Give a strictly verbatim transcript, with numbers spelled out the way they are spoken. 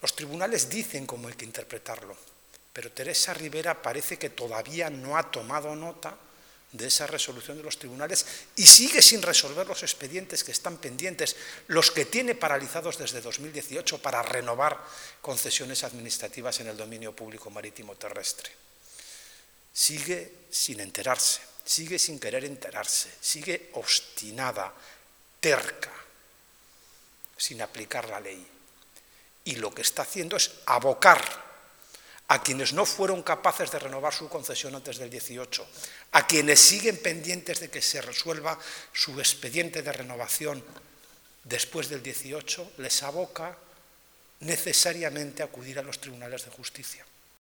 Los tribunales dicen cómo hay que interpretarlo, pero Teresa Rivera parece que todavía no ha tomado nota de esa resolución de los tribunales y sigue sin resolver los expedientes que están pendientes, los que tiene paralizados desde dos mil dieciocho para renovar concesiones administrativas en el dominio público marítimo terrestre. Sigue sin enterarse, sigue sin querer enterarse, sigue obstinada, terca, sin aplicar la ley. Y lo que está haciendo es abocar a quienes no fueron capaces de renovar su concesión antes del dieciocho, a quienes siguen pendientes de que se resuelva su expediente de renovación después del dieciocho, les aboca necesariamente a acudir a los tribunales de justicia.